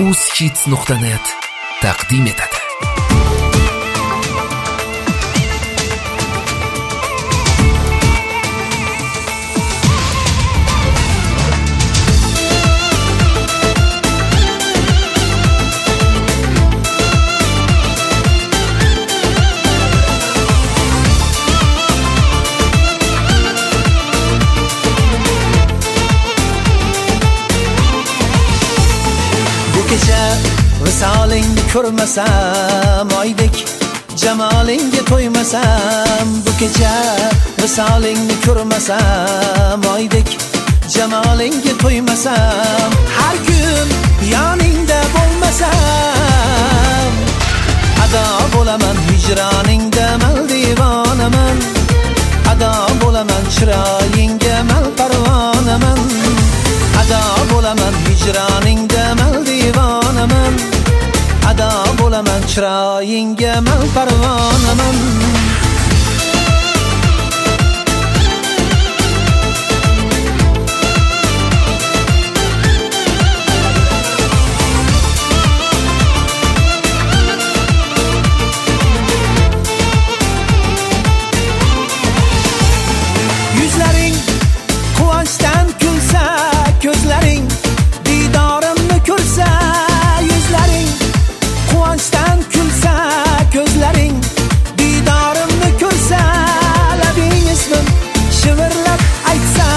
uzhits.net taqdim etadi. kecha visolingni ko'rmasam, oydek jamolingga to'ymasam, bu kecha visolingni ko'rmasam, oydek jamolingga to'ymasam, har kun yoningda bo'lmasam, ado bo'laman hijroningda mal divonaman, ado bo'laman chiroyingga mal parvonaman, ado bo'laman hijroningda mal divonaman, ado bo'laman chiroyingga mal parvonaman. Yuzlaring quvonchdan kulsa, ko'zlaring didorimni ko'rsa, yuzlaring quvonchdan kulsa, ko'zlaring didorimni ko'rsa, labing ismim shivirlab aytsa,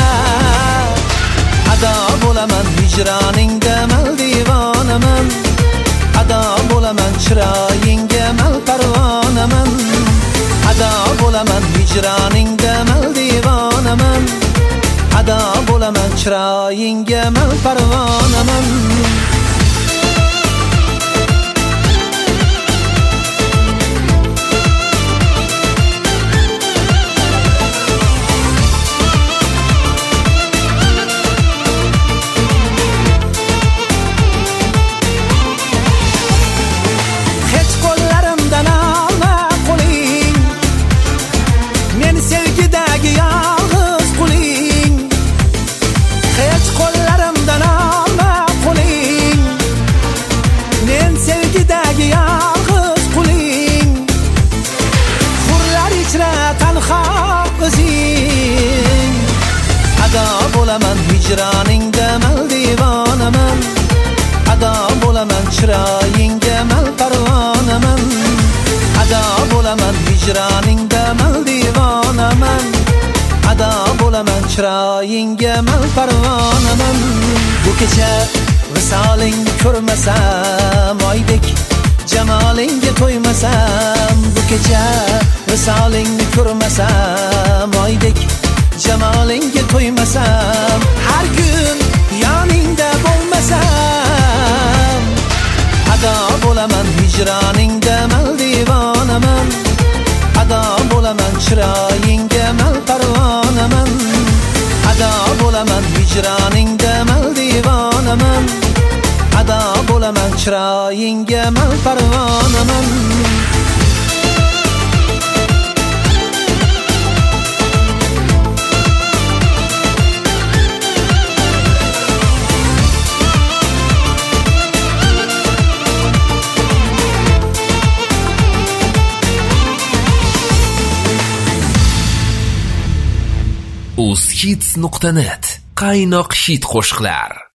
ado bo'laman hijroningda mal divonaman, ado bo'laman chiroyingga mal parvonaman, ado bo'laman hijroningda mal divonaman, ado bo'laman chiroyingga mal parvonaman. Hech qo'llarimdan olma qo'ling, men sevgidagi yolg'iz quling. Hech qo'llarimdan olma qo'ling, men sevgidagi yolg'iz quling. Hurlar ichra tanho o'zing, ado bo'laman hijroningda mal divonaman, ado bo'laman chiroyingga mal parvonaman, ado bo'laman hijroningda mal divonaman, ado bo'laman chiroyingga mal parvonaman. Bu kecha visolingni ko'rmasam, oydek jamolingga to'ymasam, bu kecha visolingni ko'rmasam, oydek jamolingga to'ymasam, har kun yoningda bo'lmasam, ado bo'laman hijroningda mal divonaman, ado bo'laman chiroyingga mal parvonaman, ado bo'laman hijroningda mal divonaman, ado bo'laman chiroyingga mal parvonaman. uzhits.net qaynoq hit qo'shiqlar.